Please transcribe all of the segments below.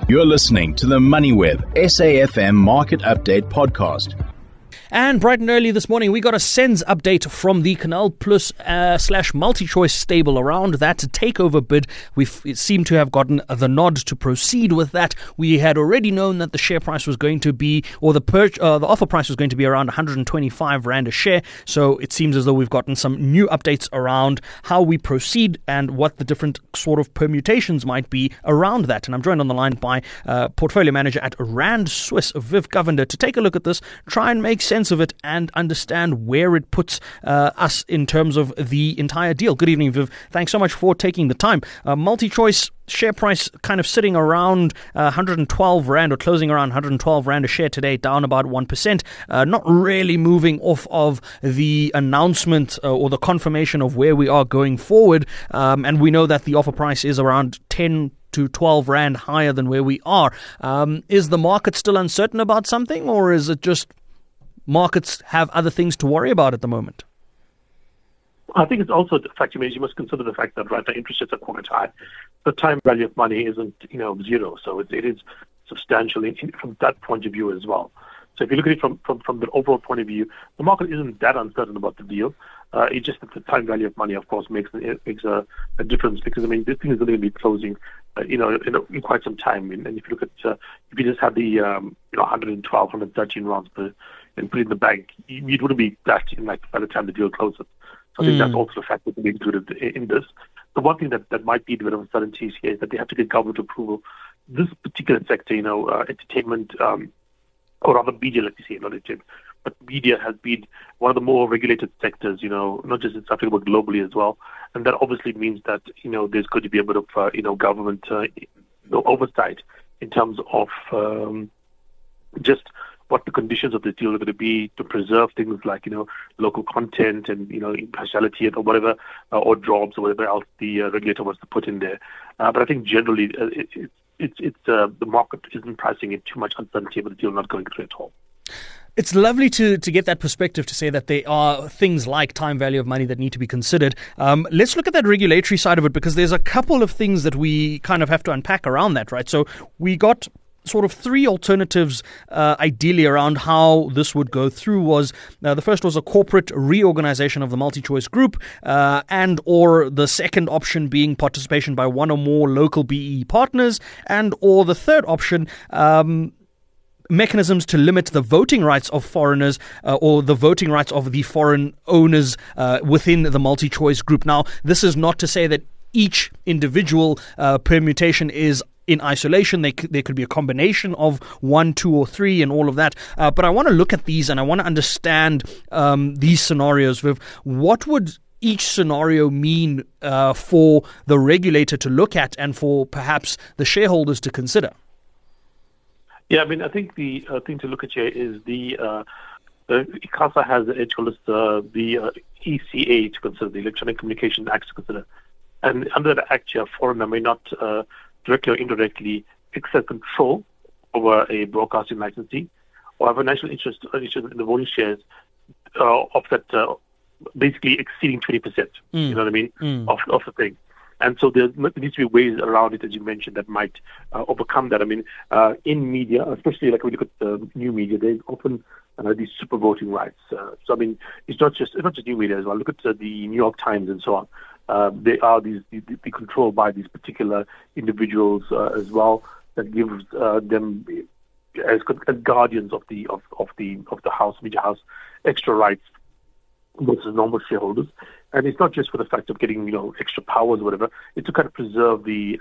You're listening to the MoneyWeb SAFM Market Update Podcast. And bright and early this morning, we got a SENS update from the Canal Plus / MultiChoice stable around that takeover bid. We seem to have gotten the nod to proceed with that. We had already known that the share price was going to be, or the offer price was going to be around 125 Rand a share. So it seems as though we've gotten some new updates around how we proceed and what the different sort of permutations might be around that. And I'm joined on the line by portfolio manager at Rand Swiss, Viv Govender, to take a look at this, try and make sense of it and understand where it puts us in terms of the entire deal. Good evening, Viv. Thanks so much for taking the time. MultiChoice share price kind of sitting around 112 Rand or closing around 112 Rand a share today, down about 1%. Not really moving off of the announcement or the confirmation of where we are going forward. And we know that the offer price is around 10 to 12 Rand higher than where we are. Is the market still uncertain about something, or is it just markets have other things to worry about at the moment? I think it's also the fact, you must consider the fact that right now interest rates are quite high. The time value of money isn't, zero. So it is substantial from that point of view as well. So if you look at it from the overall point of view, the market isn't that uncertain about the deal. It's just that the time value of money, of course, makes a difference, because this thing is going to be closing, in quite some time. And if you look at, if you just have the 112, 113 rounds and put it in the bank, it wouldn't be that by the time the deal closes. So I think that's also a factor to be included in this. The one thing that might be a bit of uncertainty here is that they have to get government approval. This particular sector, entertainment, or rather media, let me say, not entertainment, but media has been one of the more regulated sectors, not just in South Africa, but globally as well. And that obviously means that, there's going to be a bit of, government oversight in terms of just what the conditions of the deal are going to be to preserve things like, local content and, impartiality or whatever, or jobs or whatever else the regulator wants to put in there. But I think generally the market isn't pricing in too much uncertainty about the deal not going through at all. It's lovely to get that perspective, to say that there are things like time value of money that need to be considered. Let's look at that regulatory side of it, because there's a couple of things that we kind of have to unpack around that, right? So we got sort of three alternatives ideally around how this would go through. Was the first was a corporate reorganization of the MultiChoice group, and or the second option being participation by one or more local BEE partners, and or the third option, mechanisms to limit the voting rights of foreigners or the voting rights of the foreign owners within the MultiChoice group. Now, this is not to say that each individual permutation is in isolation. There could be a combination of 1, 2, or 3 and all of that. But I want to look at these and I want to understand these scenarios. Viv, what would each scenario mean for the regulator to look at and for perhaps the shareholders to consider? Yeah, I think the thing to look at here is the ICASA has the ECA to consider, the Electronic Communications Act to consider. And under the act, a foreigner may not directly or indirectly exert control over a broadcasting licensee or have a national interest in the voting shares of that, basically exceeding 20%, you know what I mean, of the thing. And so there needs to be ways around it, as you mentioned, that might overcome that. In media, especially like when you look at the new media, there's often these super voting rights. It's not just new media as well. Look at the New York Times and so on. They are be controlled by these particular individuals as well, that gives them as guardians of the house, media house, extra rights versus normal shareholders. And it's not just for the fact of getting extra powers or whatever. It's to kind of preserve the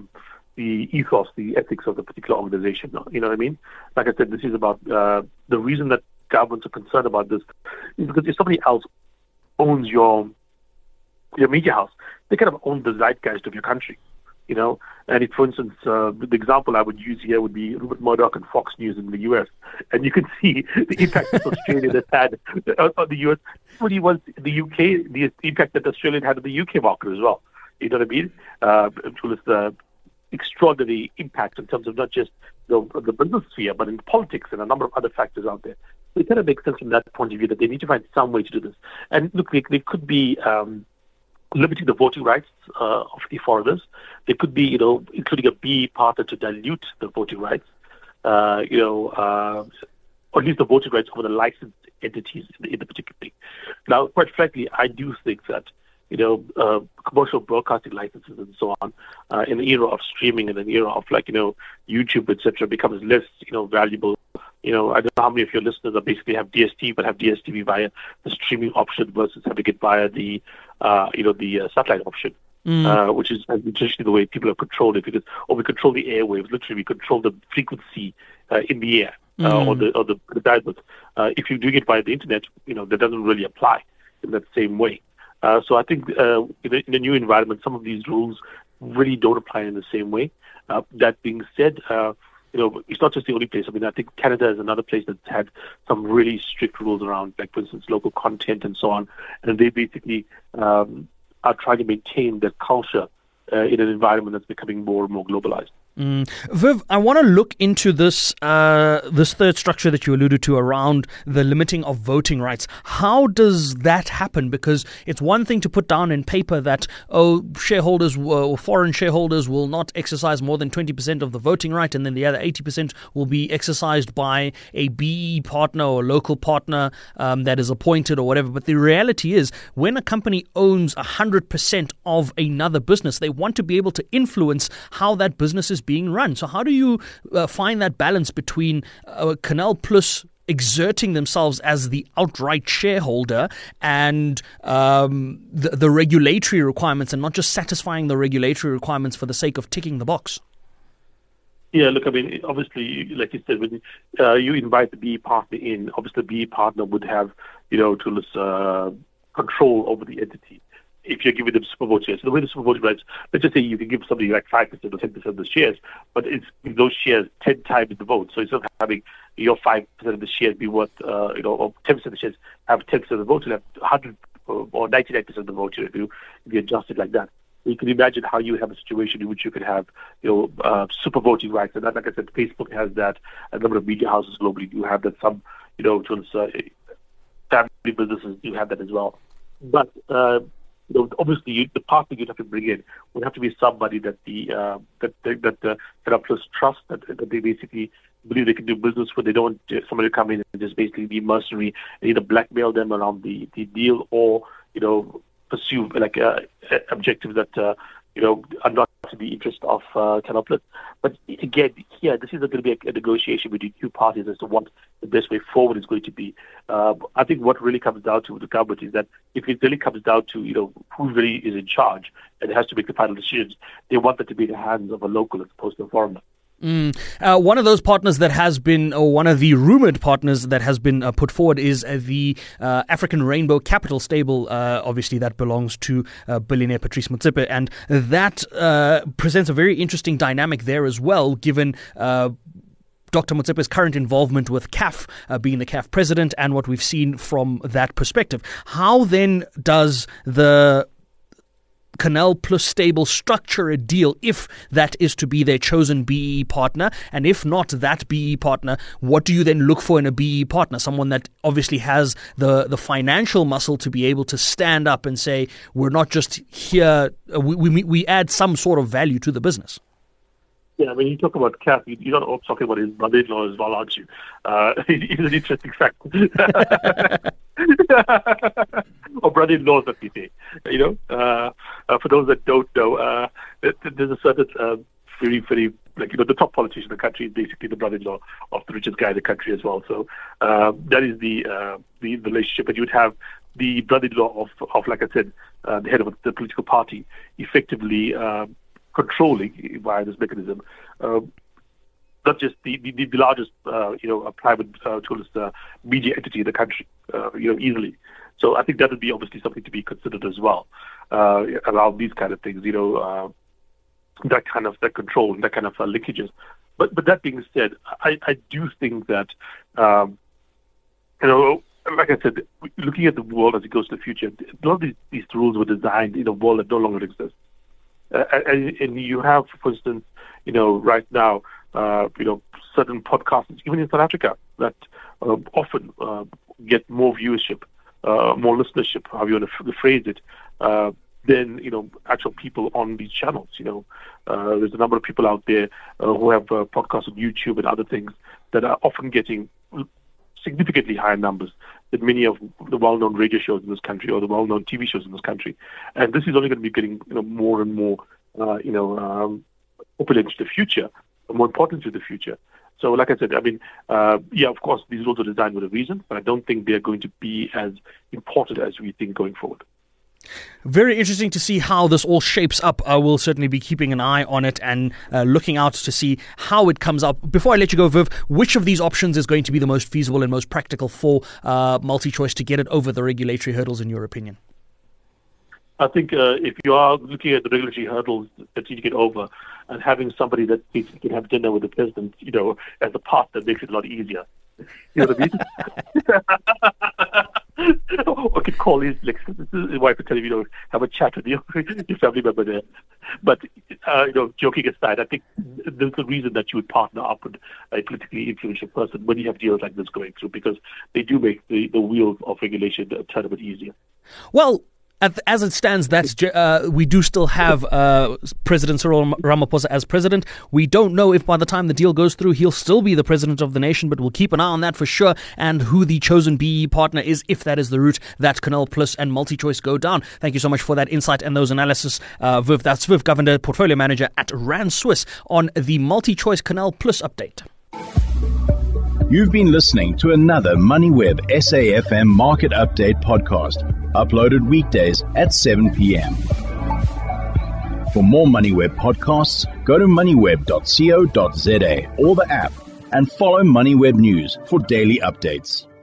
ethos, the ethics of the particular organization. You know what I mean? Like I said, this is about the reason that governments are concerned about this is because if somebody else owns your media house, they kind of own the zeitgeist of your country, And if, for instance, the example I would use here would be Rupert Murdoch and Fox News in the U.S. And you can see the impact that Australia has had on the U.S. What he was the U.K., the impact that Australia had on the U.K. market as well. You know what I mean? It was the extraordinary impact in terms of not just the business sphere, but in politics and a number of other factors out there. So it kind of makes sense from that point of view that they need to find some way to do this. And look, there could be limiting the voting rights of the foreigners. There could be, including a BE partner to dilute the voting rights, or at least the voting rights over the licensed entities in the particular thing. Now, quite frankly, I do think that, commercial broadcasting licenses and so on, in the era of streaming and an era of YouTube, etc., becomes less, valuable. I don't know how many of your listeners are basically have DSTV, but have DSTV via the streaming option versus having it via the satellite option, which is traditionally the way people have controlled it, because we control the airwaves, literally we control the frequency in the air or the bandwidth. If you're doing it via the internet, that doesn't really apply in that same way. So I think in a new environment, some of these rules really don't apply in the same way. That being said, it's not just the only place. I mean, I think Canada is another place that's had some really strict rules around, like, for instance, local content and so on. And they basically are trying to maintain their culture in an environment that's becoming more and more globalized. Viv, I want to look into this third structure that you alluded to around the limiting of voting rights. How does that happen? Because it's one thing to put down in paper that, shareholders or foreign shareholders will not exercise more than 20% of the voting right, and then the other 80% will be exercised by a BE partner or local partner that is appointed or whatever. But the reality is, when a company owns 100% of another business, they want to be able to influence how that business is being run. So how do you find that balance between Canal Plus exerting themselves as the outright shareholder and the regulatory requirements, and not just satisfying the regulatory requirements for the sake of ticking the box? Yeah, look, I mean, obviously, like you said, when you invite the BE partner in, obviously the BE partner would have, control over the entity. If you're giving them super vote shares. So the way the super voting rights, let's just say you can give somebody like 5% or 10% of the shares, but it's those shares 10 times the vote. So instead of having your 5% of the shares be worth, or 10% of the shares have 10% of the vote, you'll have 100 or 99% of the vote if you adjust it like that. You can imagine how you have a situation in which you could have, super voting rights. And that, like I said, Facebook has that. A number of media houses globally do have that. Some, family businesses do have that as well. But, obviously, the partner you'd have to bring in would have to be somebody that Canal Plus trust, that they basically believe they can do business with. They don't want somebody to come in and just basically be mercenary and either blackmail them around the deal or, pursue like objectives that are not to the interest of Canal Plus. But again, here, this is going to be a negotiation between two parties as to what the best way forward is going to be. I think what really comes down to the government is that if it really comes down to, who really is in charge and has to make the final decisions, they want that to be in the hands of a local as opposed to a foreigner. One of those partners that has been, or one of the rumored partners that has been put forward is the African Rainbow Capital stable. Obviously, that belongs to billionaire Patrice Motsepe, and that presents a very interesting dynamic there as well, given Dr. Motsepe's current involvement with CAF, being the CAF president, and what we've seen from that perspective. How then does the Canal Plus stable structure a deal if that is to be their chosen BE partner? And if not that BE partner, what do you then look for in a BE partner? Someone that obviously has the financial muscle to be able to stand up and say, we're not just here, we add some sort of value to the business. Yeah, when you talk about CAF, you're not talking about his brother-in-law as well, aren't you? It's an interesting fact. Or brother-in-laws, that we say. For those that don't know, there's a certain very, very, the top politician in the country is basically the brother-in-law of the richest guy in the country as well. So that is the relationship. And you would have the brother-in-law of like I said, the head of the political party, effectively controlling via this mechanism, not just the largest, private media entity in the country, easily. So I think that would be obviously something to be considered as well around these kind of things, that control, that kind of linkages. But that being said, I do think that, like I said, looking at the world as it goes to the future, a lot of these rules were designed in a world that no longer exists. And you have, for instance, right now, certain podcasts, even in South Africa, that often get more viewership, more listenership, however you want to phrase it, than actual people on these channels. There's a number of people out there who have podcasts on YouTube and other things that are often getting significantly higher numbers than many of the well-known radio shows in this country or the well-known TV shows in this country. And this is only going to be getting more and more open into the future, more important to the future. So, like I said, of course, these rules are designed with a reason, but I don't think they're going to be as important as we think going forward. Very interesting to see how this all shapes up. I will certainly be keeping an eye on it and looking out to see how it comes up. Before I let you go, Viv, which of these options is going to be the most feasible and most practical for MultiChoice to get it over the regulatory hurdles, in your opinion? I think if you are looking at the regulatory hurdles that you get over, and having somebody that basically can have dinner with the president, as a partner makes it a lot easier. You know what I mean? Or could call his wife and tell him, have a chat with your family member there. But, joking aside, I think there's a reason that you would partner up with a politically influential person when you have deals like this going through, because they do make the wheels of regulation turn a bit easier. Well, as it stands, we do still have President Cyril Ramaphosa as president. We don't know if by the time the deal goes through, he'll still be the president of the nation, but we'll keep an eye on that for sure, and who the chosen BE partner is, if that is the route that Canal Plus and MultiChoice go down. Thank you so much for that insight and those analysis, Viv. That's Viv Govender, Portfolio Manager at Rand Swiss, on the MultiChoice Canal Plus update. You've been listening to another MoneyWeb SAFM Market Update podcast, uploaded weekdays at 7 p.m. For more MoneyWeb podcasts, go to moneyweb.co.za or the app, and follow MoneyWeb News for daily updates.